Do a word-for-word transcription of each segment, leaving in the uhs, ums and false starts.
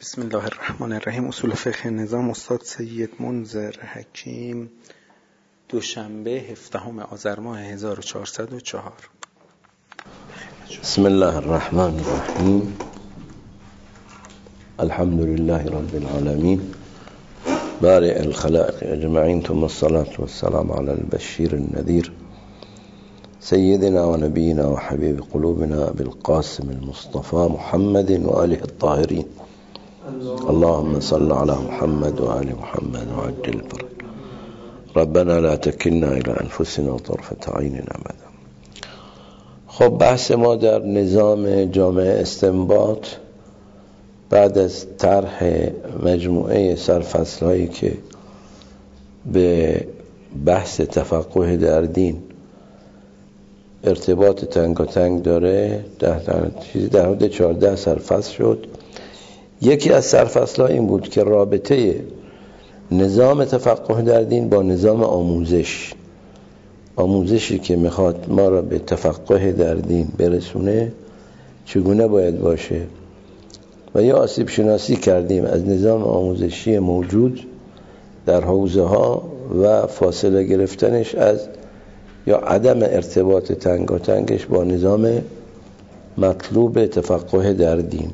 بسم الله الرحمن الرحیم. اصول فقه نظام، استاد سید منذر حکیم، دوشنبه هفدهم آذر ماه هزار و چهارصد و چهار. بسم الله الرحمن الرحیم. الحمد لله رب العالمین بارئ الخلائق اجمعین، ثم الصلاة والسلام على البشیر النذیر سيدنا ونبينا وحبيب قلوبنا بالقاسم المصطفى محمد وآله الطاهرين. اللهم صل على محمد وآل محمد وعجل فرج ربنا لا تكلنا إلى أنفسنا طرفة عين أبدا. خب بحث ما در نظام جامعه استنباط بعد از طرح مجموعه سرفصل‌هایی که به بحث تفقه در دین ارتباط تنگاتنگ داره، ده چیزی در حدود چهارده سرفصل شد. یکی از سرفصل‌ها این بود که رابطه نظام تفقه در دین با نظام آموزش آموزشی که میخواد ما را به تفقه در دین برسونه چگونه باید باشه، و یا آسیب شناسی کردیم از نظام آموزشی موجود در حوزه ها و فاصله گرفتنش از یا عدم ارتباط تنگاتنگش با نظام مطلوب تفقه در دین.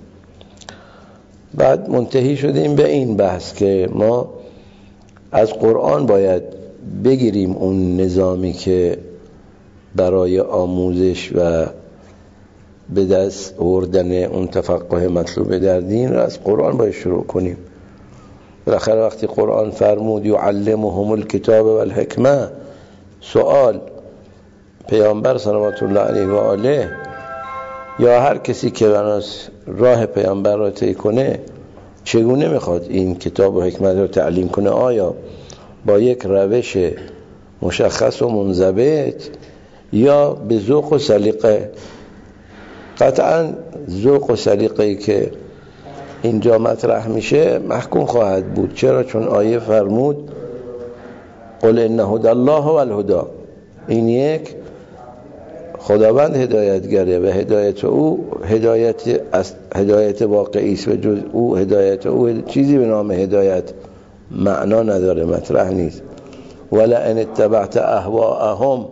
بعد منتهی شدیم به این بحث که ما از قرآن باید بگیریم اون نظامی که برای آموزش و به دست آوردن اون تفقه مطلوب در دین را از قرآن باید شروع کنیم. بالاخره وقتی قرآن فرمود یعلمهم الکتاب و الحکمه، سوال پیامبر صلوات الله علیه و آله یا هر کسی که بناس راه پیامبر را طی کنه چگونه میخواد این کتاب و حکمت را تعلیم کنه؟ آیا با یک روش مشخص و منضبط یا به ذوق و سلیقه؟ قطعا ذوق و سلیقه‌ای که اینجا مطرح میشه محکوم خواهد بود. چرا؟ چون آیه فرمود قل ان هدی الله هو الهدی. این یک خداوند هدایتگره و هدایت او هدایت هدایت واقعی است و جز او هدایت او چیزی به نام هدایت معنا نداره، مطرح نیست. ولا ان اتبعت اهواءهم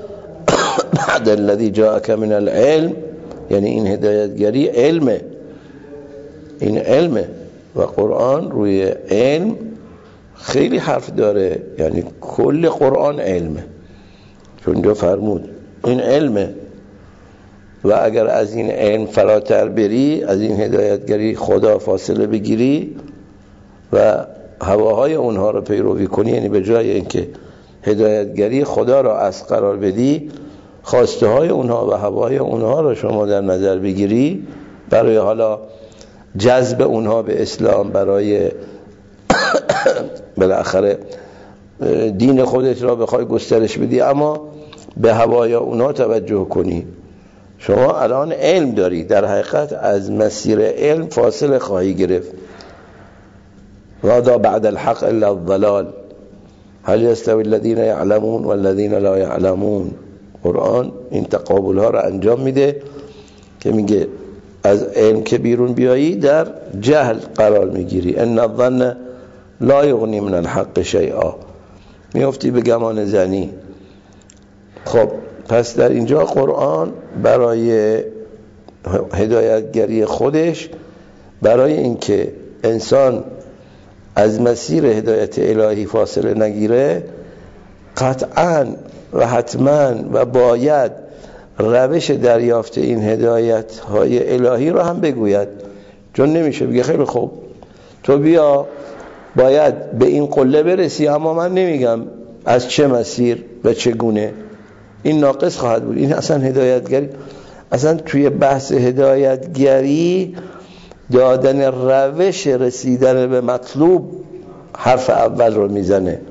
بعد الذي جاءك من العلم، یعنی این هدایتگری علمه، این علمه و قرآن روی علم خیلی حرف داره، یعنی کل قرآن علمه، چون جو فرمود این علمه. و اگر از این علم فراتر بری، از این هدایتگری خدا فاصله بگیری و هواهای اونها رو پیروی کنی، یعنی به جای اینکه هدایتگری خدا را از قرار بدی، خواسته های اونها و هوای اونها رو شما در نظر بگیری برای حالا جذب اونها به اسلام، برای بالاخره دین خودت را بخوای گسترش بدی اما به هوای اونها توجه کنی، شما الان علم داری، در حقیقت از مسیر علم فاصله خواهی گرفت. ماذا بعد الحق الا الضلال هل يستوي الذين يعلمون والذين لا يعلمون. قرآن این تقابل ها را انجام میده که میگه از علم که بیرون بیایی در جهل قرار میگیری. ان الظن لا یغنی من الحق شیئا، میافتی به گمان زنی. خب پس در اینجا قرآن برای هدایتگری خودش، برای اینکه انسان از مسیر هدایت الهی فاصله نگیره، قطعاً و حتماً و باید روش دریافت این هدایت های الهی رو هم بگوید. چون نمیشه بگه خیلی خوب تو بیا باید به این قله برسی اما من نمیگم از چه مسیر و چگونه. این ناقص خواهد بود. این اصلا هدایتگری، اصلا توی بحث هدایتگری دادن روش رسیدن به مطلوب حرف اول رو میزنه.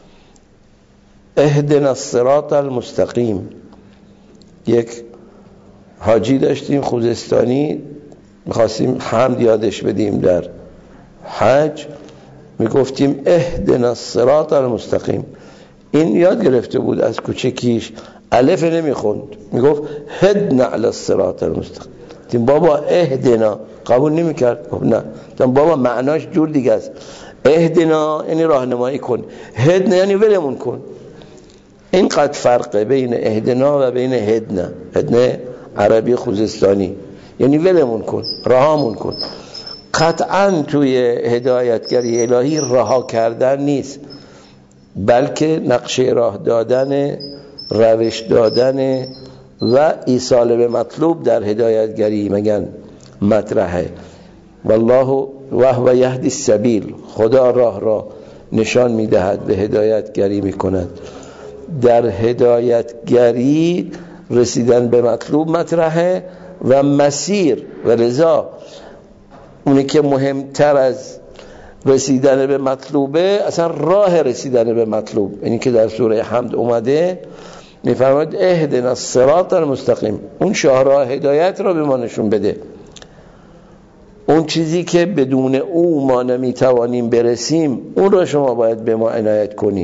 اهدنا الصراط المستقیم. یک حاجی داشتیم خوزستانی، میخواستیم حمد یادش بدیم در حج، میگفتیم اهدنا الصراط المستقیم. این یاد گرفته بود از کوچکیش، الف نمیخوند، میگفت هدنا علی الصراط المستقیم. بابا اهدنا، قبول نمیکرد. خب نه بابا معناش جور دیگه است. اهدنا یعنی راهنمایی کن، هدنا یعنی ولمون کن. اینقدر فرقه بین اهدنا و بین هدنا. هدنا عربی خوزستانی یعنی ولمون کن، رهامون کن. قطعا توی هدایتگری الهی رها کردن نیست، بلکه نقشه راه دادن، روش دادن و ایصال به مطلوب در هدایتگری مگن مطرحه. والله و هو یهدی السبیل، خدا راه را نشان میدهد، به هدایتگری میکند. در هدایتگری رسیدن به مطلوب مطرحه و مسیر، و لذا اونی که مهمتر از رسیدن به مطلوبه اصلا راه رسیدن به مطلوب. اینی که در سوره حمد اومده میفرماید اهدنا الصراط المستقیم، اون شاهراه هدایت را به ما نشون بده، اون چیزی که بدون او ما نمیتوانیم برسیم اون را شما باید به ما عنایت کنی.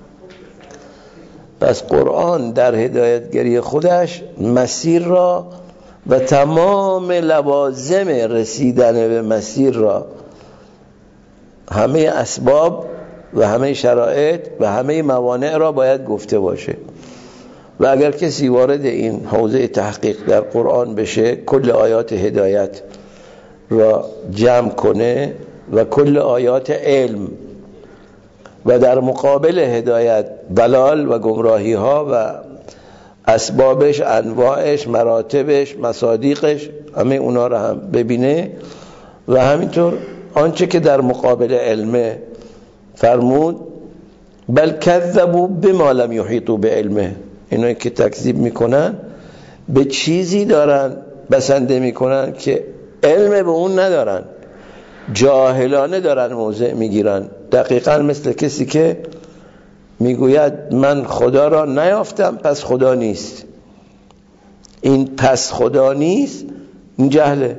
پس قرآن در هدایتگری خودش مسیر را و تمام لوازم رسیدن به مسیر را، همه اسباب و همه شرایط و همه موانع را باید گفته باشه. و اگر کسی وارد این حوزه تحقیق در قرآن بشه، کل آیات هدایت را جمع کنه و کل آیات علم و در مقابل هدایت ضلال و گمراهی ها و اسبابش، انواعش، مراتبش، مصادیقش، همه اونا را هم ببینه و همینطور آنچه که در مقابل علمه فرمود بل کذبوا بما لم یحیطوا بعلمه، اینایی که تکذیب میکنن به چیزی دارن بسنده میکنن که علم به اون ندارن، جاهلانه دارن موضع میگیرن. دقیقا مثل کسی که میگوید من خدا را نیافتم پس خدا نیست. این پس خدا نیست این جهله.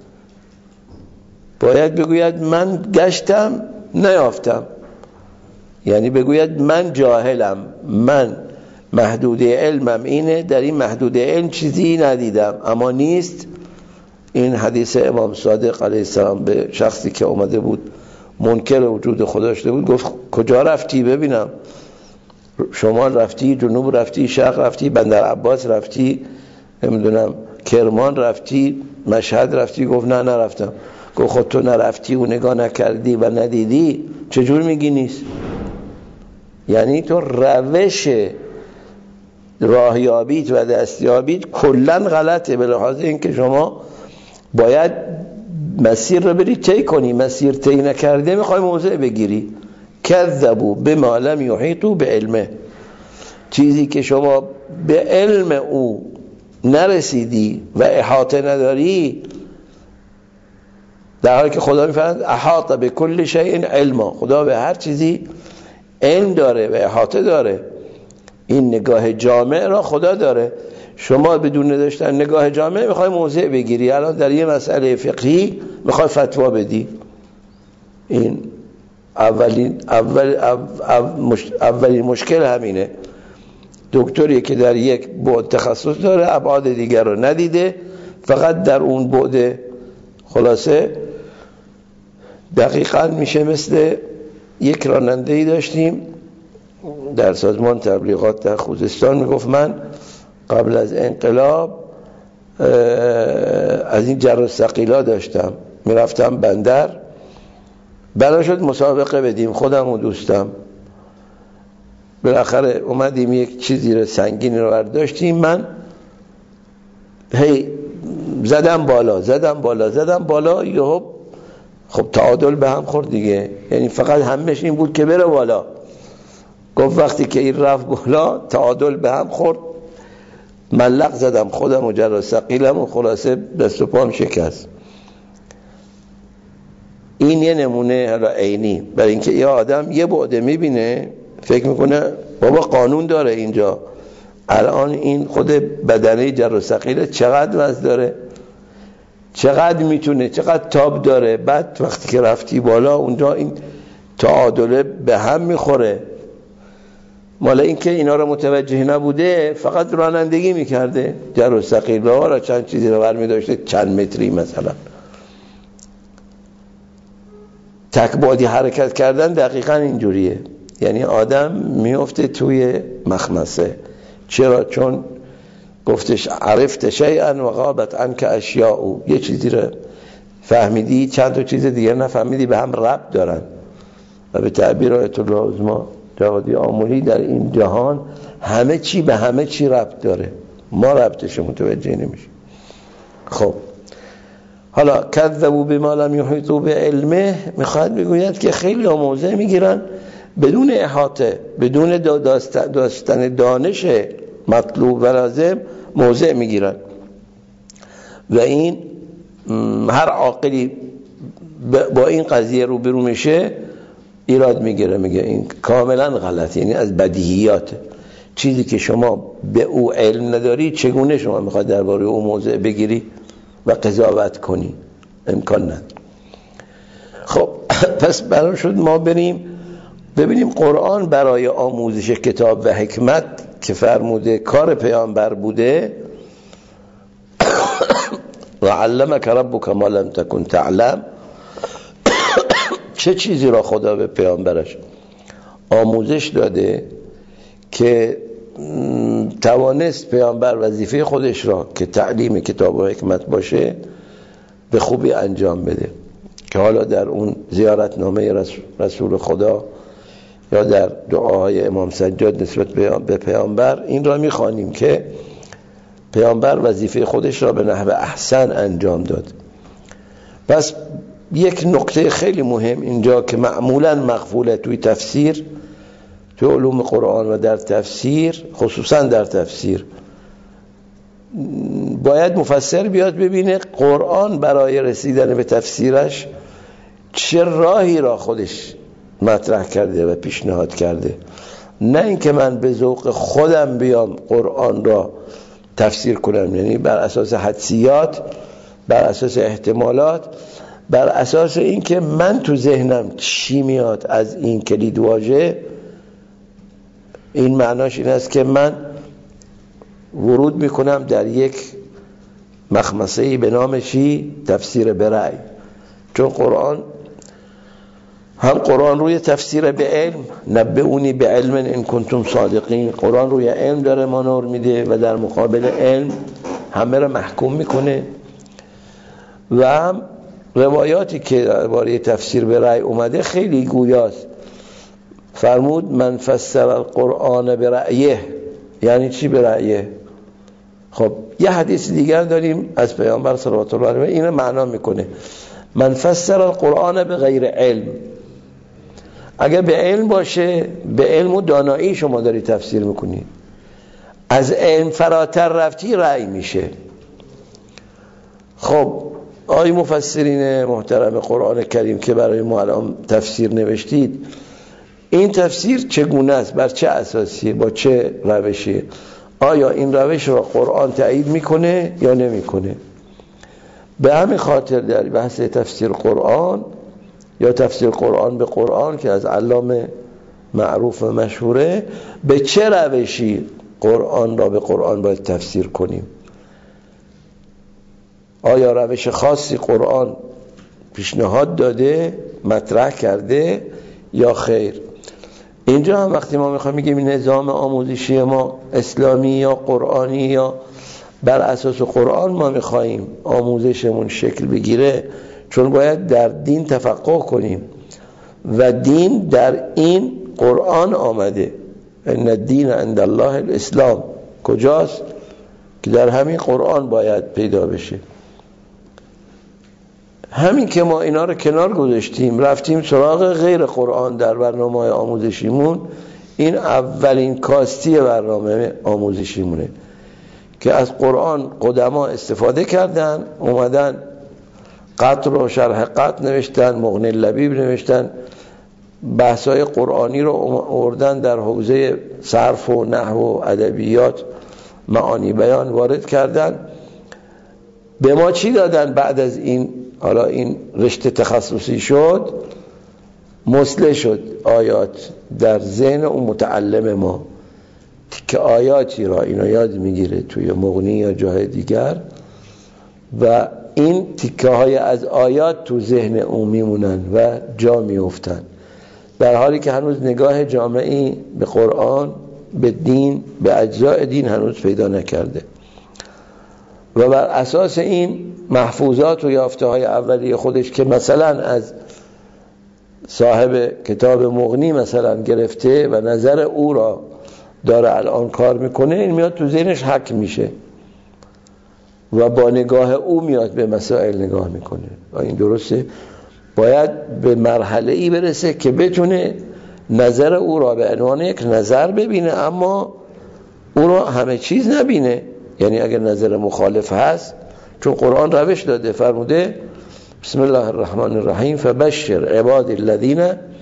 باید بگوید من گشتم نیافتم، یعنی بگوید من جاهلم، من محدوده علمم اینه، در این محدوده علم چیزی ندیدم اما نیست. این حدیث امام صادق علیه السلام به شخصی که اومده بود منکر وجود خدا شده بود گفت کجا رفتی ببینم؟ شمال رفتی، جنوب رفتی، شرق رفتی، بندر عباس رفتی، نمیدونم کرمان رفتی، مشهد رفتی؟ گفت نه نرفتم. گفت خود تو نرفتی و نگاه نکردی و ندیدی چجور میگی نیست؟ یعنی تو روش راهیابیت و دستیابیت کلن غلطه، به لحاظ اینکه شما باید مسیر رو بری طی کنی، مسیر طی نکرده میخوای موضع بگیری. کذبوا بما لم یحیطوا بعلمه، چیزی که شما به علم او نرسیدی و احاطه نداری، در حالی که خدا میفرماید احاط بكل شیء علما، خدا به هر چیزی علم داره و احاطه داره. این نگاه جامع را خدا داره، شما بدون داشتن نگاه جامع میخوای موضع بگیری. الان در یه مسئله فقهی میخوای فتوا بدی، این اولین اول اول اولین مشکل همینه. دکتری که در یک بعد تخصص داره ابعاد دیگر رو ندیده، فقط در اون بعد، خلاصه دقیقاً میشه مثل یک راننده‌ای داشتیم در سازمان تبلیغات در خوزستان، میگفت من قبل از انقلاب از این جر و ثقیلا داشتم، میرفتم بندر، بنا شد مسابقه بدیم، خودم و دوستم بالاخره اومدیم یک چیزی رو سنگینی رو برداشتیم، من هی زدم بالا زدم بالا زدم بالا یهو خب تعادل به هم خورد دیگه، یعنی فقط همش این بود که بره بالا. گفت وقتی که این رفت بالا تعادل به هم خورد، ملق زدم خودم و جر و ثقیلم و خلاصه دست و پام شکست. این یه نمونه حالا عینی، برای اینکه یه آدم یه بعد میبینه فکر میکنه بابا قانون داره اینجا، الان این خود بدنه جر و ثقیل چقدر وزن داره، چقدر میتونه، چقدر تاب داره، بعد وقتی که رفتی بالا اونجا این تعادله به هم میخوره. مالا این که اینا رو متوجه نبوده فقط رانندگی میکرده، جر و ثقیل ها را چند چیزی رو برمی داشته، چند متری مثلا، تکبادی حرکت کردن دقیقا اینجوریه، یعنی آدم میفته توی مخمسه. چرا؟ چون گفتش عرفت شیئا و غابت عنک اشیاء، یه چیزی رو فهمیدی چند تا چیز دیگه نفهمیدی، به هم ربط دارن. و به تعبیر آیت الله عظمی جوادی آملی در این جهان همه چی به همه چی ربط داره، ما ربطش متوجه نمیشیم. خب حالا کذبوا بما لم یحیطوا بعلمه، میخواد بگوید که خیلی موضع میگیرن بدون احاطه، بدون داشتن دانش مطلوب و لازم موضع میگیرن و این هر عاقلی با این قضیه روبرو میشه ایراد میگیره، میگه این کاملا غلط، یعنی از بدیهیات چیزی که شما به او علم نداری چگونه شما میخواد درباره او موضع بگیری و قضاوت کنی؟ امکان نداره. خب پس برای شد ما بریم ببینیم قرآن برای آموزش کتاب و حکمت که فرموده کار پیامبر بوده و علمک ربک ما لم تکن تعلم، چه چیزی را خدا به پیامبرش آموزش داده که توانست پیامبر وظیفه خودش را که تعلیم کتاب و حکمت باشه به خوبی انجام بده، که حالا در اون زیارتنامه رسول خدا یا در دعاهای امام سجاد نسبت به پیامبر این را میخوانیم که پیامبر وظیفه خودش را به نحو احسن انجام داد. پس یک نکته خیلی مهم اینجا که معمولا مغفوله توی تفسیر، توی علوم قرآن و در تفسیر، خصوصا در تفسیر، باید مفسر بیاد ببینه قرآن برای رسیدن به تفسیرش چه راهی را خودش مطرح کرده و پیشنهاد کرده، نه اینکه من به ذوق خودم بیام قرآن را تفسیر کنم، یعنی بر اساس حدسیات، بر اساس احتمالات، بر اساس اینکه من تو ذهنم چی میاد از این کلید واژه. این معناش این است که من ورود میکنم در یک مخمسه‌ای به نام چی؟ تفسیر به رأی. چون قرآن هم قرآن روی تفسیر به علم، نبئونی به علم ان کنتم صادقین، قرآن روی علم داره مانور میده و در مقابل علم همه را محکوم میکنه. و هم روایاتی که درباره تفسیر به رأی اومده خیلی گویاست. فرمود من فسر القرآن به رأیه، یعنی چی به رأیه؟ خب یه حدیث دیگر داریم از پیامبر صلوات الله علیه، اینو معنا میکنه من فسر القرآن به غیر علم. اگه به علم باشه، به علم و دانایی شما داری تفسیر میکنی، از علم فراتر رفتی رأی میشه. خب آی مفسرین محترم قرآن کریم که برای ما الان تفسیر نوشتید، این تفسیر چگونه است؟ بر چه اساسیه؟ با چه روشیه؟ آیا این روش را قرآن تایید میکنه یا نمیکنه؟ به همین خاطر در بحث تفسیر قرآن یا تفسیر قرآن به قرآن که از علامه معروف و مشهوره، به چه روشی قرآن را به قرآن باید تفسیر کنیم؟ آیا روش خاصی قرآن پیشنهاد داده، مطرح کرده یا خیر؟ اینجا هم وقتی ما میخوایم میگیم نظام آموزشی ما اسلامی یا قرآنی یا بر اساس قرآن ما میخواییم آموزشمون شکل بگیره، چون باید در دین تفقه کنیم و دین در این قرآن آمده. ان الدین عند الله الاسلام، کجاست؟ که در همین قرآن باید پیدا بشه. همین که ما اینا رو کنار گذاشتیم رفتیم سراغ غیر قرآن در برنامه آموزشیمون، این اولین کاستی برنامه آموزشیمونه که از قرآن قدما استفاده کردن، اومدن قطر و شرح قطر نوشتن، مغنی لبیب نوشتن، بحثای قرآنی رو آوردن در حوزه صرف و نحو و ادبیات، معانی بیان وارد کردن. به ما چی دادن بعد از این؟ حالا این رشته تخصصی شد، مسله شد آیات در ذهن اون متعلم ما که آیاتی را اینا یاد میگیره توی مغنی یا جای دیگر و این تیکه های از آیات تو ذهن او میمونن و جا میافتن، در حالی که هنوز نگاه جامعی به قرآن، به دین، به اجزاء دین هنوز پیدا نکرده. و بر اساس این محفوظات و یافته های اولیه خودش که مثلا از صاحب کتاب مغنی مثلا گرفته و نظر او را داره الان کار میکنه، این میاد تو ذهنش حک میشه و با نگاه او میاد به مسائل نگاه میکنه. و این درسته، باید به مرحله ای برسه که بتونه نظر او را به عنوان یک نظر ببینه، اما او را همه چیز نبینه. یعنی اگر نظر مخالف هست، چون قرآن روش داده، فرموده بسم الله الرحمن الرحیم فبشر عباد الذین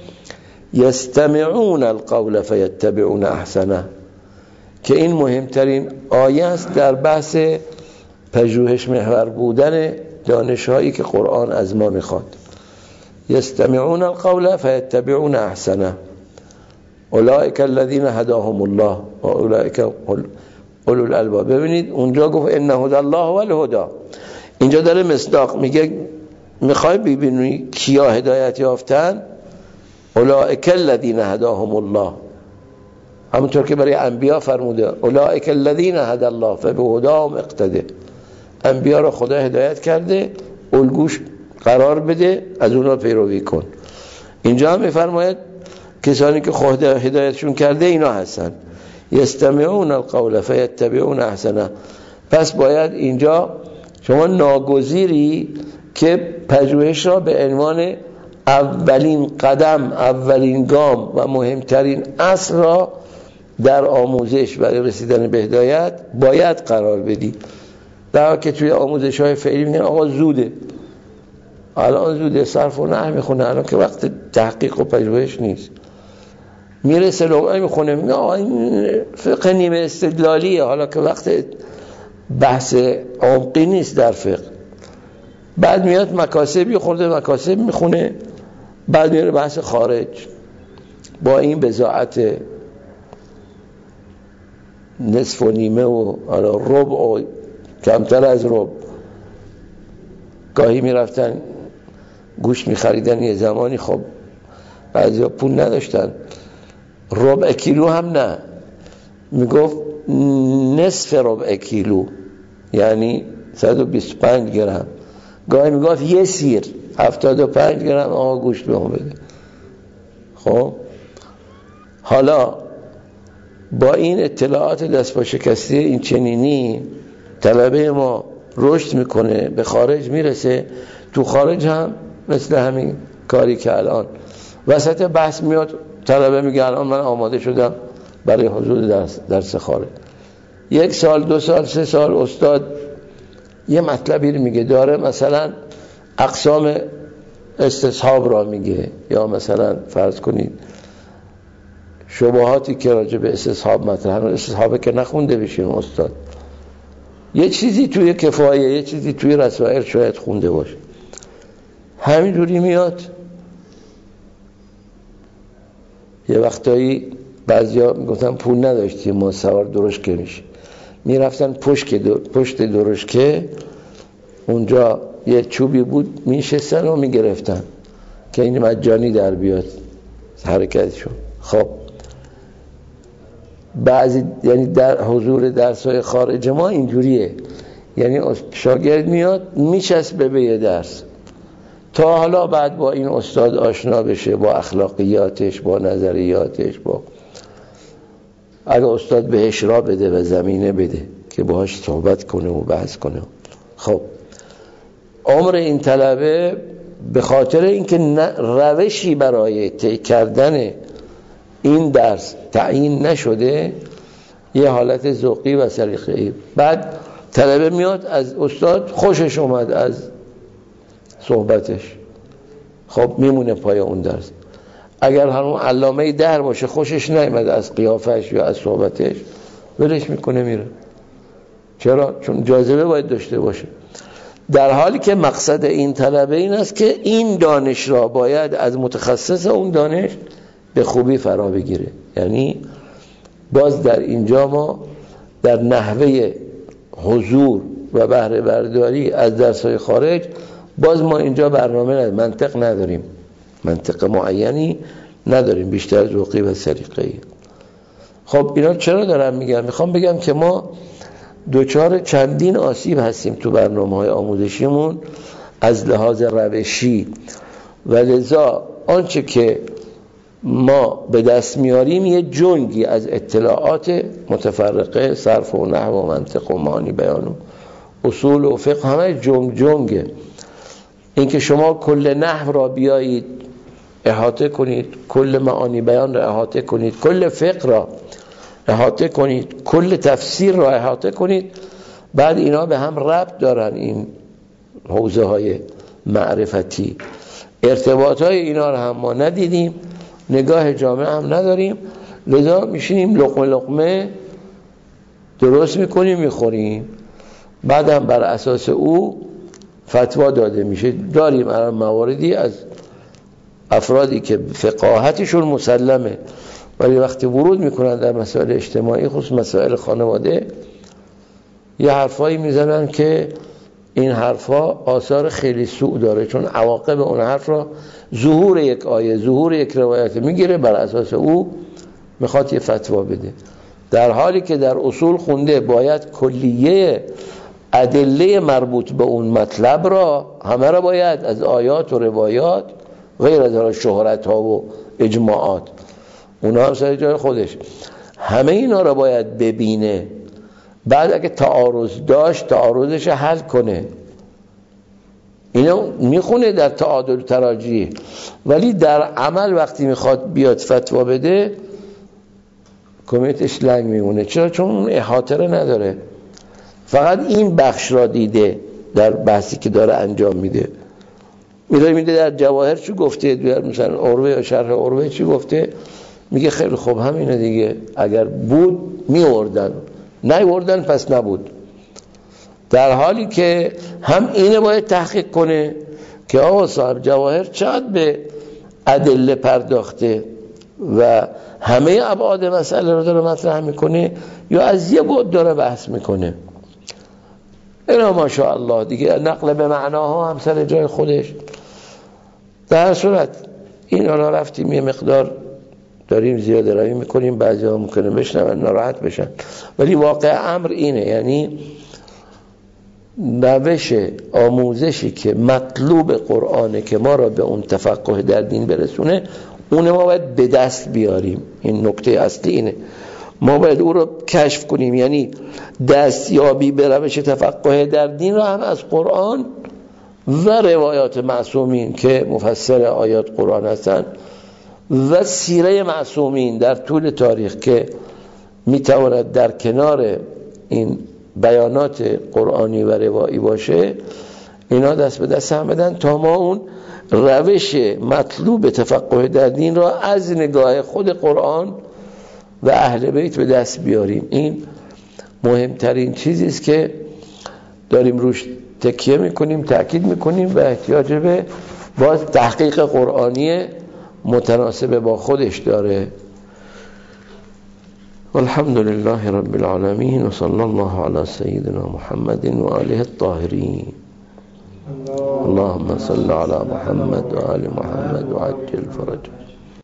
یستمعون القول فیتبعون احسنه، که این مهمترین آیه است در بحث پژوهش محور بودن دانش‌هایی که قرآن از ما میخواد. یستمعون القول فیتبعون احسنه اولئک الذین هداهم الله و اولئک اولو الالباب. ببینید اونجا گفت ان هدی الله و الهدی، اینجا داره مصداق میگه میخوای ببینی کیا هدایت یافتن؟ اولئک الذین هداهم الله، همونطور که برای انبیا فرموده اولئک الذین هدی الله فبهداهم اقتدی. انبیا را خدا هدایت کرده، الگوش قرار بده، از اونها پیروی کن. اینجا هم میفرماید کسانی که خدا هدایتشون کرده اینا هستن. یستمعون القول فیتبعون احسنه. پس باید اینجا شما ناگزیری که پژوهش را به عنوان اولین قدم، اولین گام و مهمترین اصل را در آموزش برای رسیدن به هدایت باید قرار بدی. در حالی که توی آموزش های فعلی میگن آقا زوده، الان زوده، صرف و نحو میخونه، الان که وقت تحقیق و پژوهش نیست. میرسه لغت میخونه میگه آقا این فقه نیمه استدلالیه، حالا که وقت بحث عمقی نیست در فقه. بعد میاد مکاسبی خورده مکاسب میخونه، بعد میره بحث خارج با این بضاعت نصف و نیمه و ربع و کمتر از ربع. گاهی میرفتن گوشت میخریدن، یه زمانی خب بعضی ها پول نداشتن، ربع کیلو هم نه، میگفت نصف ربع کیلو یعنی صد و بیست و پنج گرم. گاهی میگفت یه سیر هفتاد و پنج گرم آقا گوشت به ما بده. خب حالا با این اطلاعات دست با شکسته این چنینی طلبه ما رشد میکنه، به خارج میرسه. تو خارج هم مثل همین کاری که الان وسط بحث میاد طلبه میگه الان من آماده شدم برای حضور درس, درس خارج. یک سال، دو سال، سه سال استاد یه مطلبی رو میگه، داره مثلا اقسام استصحاب را میگه، یا مثلا فرض کنید شبهاتی که راجع به استصحاب مطرحه، استصحابه که نخونده بشین استاد، یه چیزی توی کفایه، یه چیزی توی رسائل شاید خونده باشه، همینجوری میاد. یه وقتایی بعضیا میگفتن پول نداشتیم ما سوار درشکه میشه، میرفتن پشت پشت درشکه، اونجا یه چوبی بود میشستن و میگرفتن که این مجانی در بیاد حرکتشون. خب بعضی یعنی در حضور درس‌های خارج ما اینجوریه، یعنی شاگرد میاد میچسبه به یه درس تا حالا بعد با این استاد آشنا بشه، با اخلاقیاتش، با نظریاتش، با اگه استاد بهش را بده و زمینه بده که باهاش صحبت کنه و بحث کنه. خب عمر این طلبه به خاطر اینکه روشی برای طی کردن این درس تعیین نشده، یه حالت ذوقی و سلیقه‌ای، بعد طلبه میاد از استاد خوشش اومد از صحبتش، خب میمونه پای اون درس. اگر همون علامه در باشه خوشش نیامد از قیافش یا از صحبتش، ولش میکنه میره. چرا؟ چون جاذبه باید داشته باشه. در حالی که مقصد این طلبه این است که این دانش را باید از متخصص اون دانش به خوبی فرا بگیره. یعنی باز در اینجا ما در نحوه حضور و بهره برداری از درس‌های خارج، باز ما اینجا برنامه نداریم، منطق نداریم، منطق معینی نداریم، بیشتر ذوقی و سلیقه‌ای. خب اینا چرا دارم میگم؟ میخوام بگم که ما دوچار چندین آسیب هستیم تو برنامه‌های آموزشیمون از لحاظ روشی، و لذا آنچه که ما به دست میاریم یه جنگی از اطلاعات متفرقه، صرف و نحو و منطق و معانی بیان و اصول و فقه، همه جنگ جنگه. این که شما کل نحو را بیایید احاطه کنید، کل معانی بیان را احاطه کنید، کل فقه را احاطه کنید، کل تفسیر را احاطه کنید، بعد اینا به هم ربط دارن، این حوزه های معرفتی، ارتباط های اینا را هم ما ندیدیم، نگاه جامع هم نداریم، لذا میشینیم لقمه لقمه درست میکنیم میخوریم، بعد هم بر اساس او فتوا داده میشه. داریم الان مواردی از افرادی که فقاهتشون مسلمه ولی وقتی ورود میکنن در مسائل اجتماعی، خصوص مسائل خانواده، یه حرفایی میزنن که این حرفا آثار خیلی سوء داره، چون عواقب اون حرف را ظهور یک آیه، ظهور یک روایت میگیره، بر اساس او میخواد یه فتوا بده، در حالی که در اصول خونده باید کلیه ادله مربوط به اون مطلب را همه را باید از آیات و روایات، غیر از شهرت ها و اجماعات، اونا هم سر جای خودش، همه اینا را باید ببینه، بعد اگه تعارض داشت تعارضش حل کنه. اینو میخونه در تعادل تراجیح، ولی در عمل وقتی میخواد بیاد فتوا بده کمیتش لنگ میمونه. چرا؟ چون اون احاطه نداره، فقط این بخش را دیده در بحثی که داره انجام میده. میداره میده در جواهر چی گفته، در مثلا عروه یا شرح عروه چی گفته، میگه خیلی خوب همینه دیگه، اگر بود میوردن، نیوردن پس نبود. در حالی که هم اینه باید تحقیق کنه که آقا صاحب جواهر چقدر به ادله پرداخته و همه ابعاد مسئله رو داره مطرح میکنه یا از یه بعد داره بحث میکنه. اینا ماشاءالله دیگه نقل به معناها هم سر جای خودش. در صورت این آنها رفتیم یه مقدار داریم زیاده روی میکنیم، بعضی ها ممکنه بشنون ناراحت بشن، ولی واقع امر اینه، یعنی روش آموزشی که مطلوب قرآنه که ما را به اون تفقه در دین برسونه، اون ما باید به دست بیاریم. این نکته اصلی اینه، ما باید او رو کشف کنیم، یعنی دستیابی به روش تفقه در دین را هم از قرآن و روایات معصومین که مفسر آیات قرآن هستند و سیره معصومین در طول تاریخ که میتواند در کنار این بیانات قرآنی و روایی باشه، اینا دست به دست هم بدن تا ما اون روش مطلوب تفقه در دین را از نگاه خود قرآن و اهل بیت به دست بیاریم. این مهمترین چیزی است که داریم روش تکیه میکنیم، تأکید میکنیم و احتیاج به باز تحقیق قرآنی متناسب با خودش داره. والحمد لله رب العالمين وصلى الله على سيدنا محمد وآله الطاهرين. اللهم صل على محمد وآل محمد وعجل فرجه.